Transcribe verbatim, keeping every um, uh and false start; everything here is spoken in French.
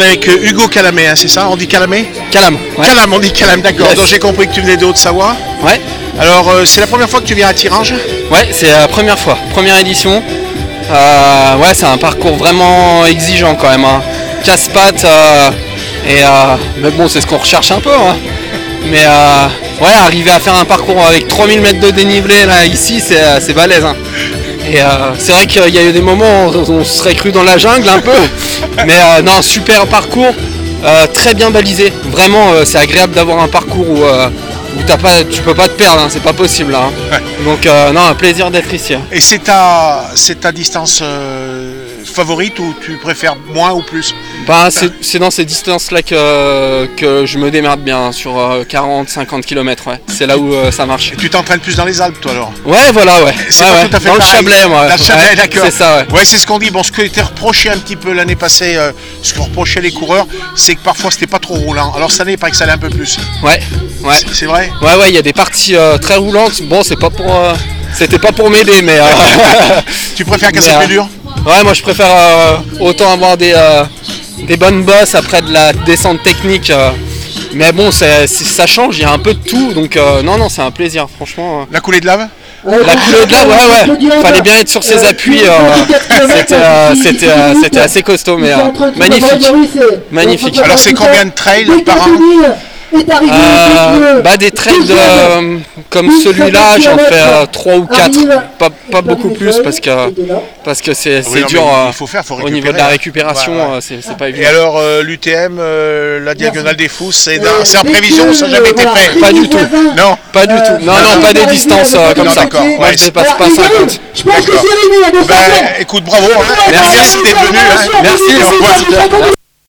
Avec euh, Hugo Calamé, hein, c'est ça? On dit Calamé? Calam. Ouais. Calam, on dit Calam, d'accord. Yes. Donc j'ai compris que tu venais de Haute-Savoie. Ouais. Alors euh, c'est la première fois que tu viens à Thirange? Ouais, c'est la première fois, première édition. Euh, ouais, c'est un parcours vraiment exigeant quand même. Hein. Casse-pattes. Euh, et euh, mais bon, c'est ce qu'on recherche un peu. Hein. Mais euh, ouais, arriver à faire un parcours avec trois mille mètres de dénivelé là ici, c'est, c'est balèze. Hein. Et euh, c'est vrai qu'il y a eu des moments où on se serait cru dans la jungle un peu. Mais euh, non, super parcours, euh, très bien balisé. Vraiment, euh, c'est agréable d'avoir un parcours où, euh, où t'as pas, tu peux pas te perdre, hein, c'est pas possible. Hein. Ouais. Donc euh, non, un plaisir d'être ici. Hein. Et c'est ta, c'est ta distance euh, favorite ou tu préfères moins ou plus? Bah, c'est, c'est dans ces distances-là que, que je me démerde bien, sur euh, quarante à cinquante kilomètres. Ouais. C'est là où euh, ça marche. Et tu t'entraînes plus dans les Alpes, toi alors? Ouais, voilà, ouais. C'est ouais, pas ouais. tout à fait dans pareil. le Chablais, moi. Dans le Chablais, ouais, d'accord. C'est ça, ouais. Ouais, c'est ce qu'on dit. Bon, ce que t'es reproché un petit peu l'année passée, euh, ce qu'on reprochait les coureurs, c'est que parfois c'était pas trop roulant. Alors cette année, il paraît que ça allait un peu plus. Ouais, ouais. C'est, c'est vrai? Ouais, ouais, il y a des parties euh, très roulantes. Bon, c'est pas pour, euh, c'était pas pour m'aider, mais. Euh, tu préfères que c'est euh, plus dur? Ouais, moi je préfère euh, autant avoir des, euh, des bonnes bosses après de la descente technique. Euh, mais bon, c'est, c'est, ça change, il y a un peu de tout. Donc, euh, non, non, c'est un plaisir, franchement. Euh. La coulée de lave? La coulée de lave, ouais, ouais. Fallait bien être sur ses appuis. Euh, c'était, euh, c'était, euh, c'était assez costaud, mais euh, magnifique. Magnifique. Alors, c'est combien de trails par an? Euh, bah des trails euh, comme celui-là, j'en fais trois ou quatre, pas, pas beaucoup plus parce que parce que c'est, c'est oui, non, dur il faut faire, faut au niveau de la récupération, ouais, ouais. C'est, c'est pas évident. Et alors euh, l'U T M, euh, la diagonale des Fous, c'est, dans, c'est en prévision, ça n'a jamais été fait? Pas du tout. Non, pas du tout. Non, non, pas des distances euh, comme non, ça. D'accord. Moi, ouais, je dépasse pas cinquante. D'accord. Ben, écoute, bravo. Hein. Merci, merci d'être venu. Hein. Merci.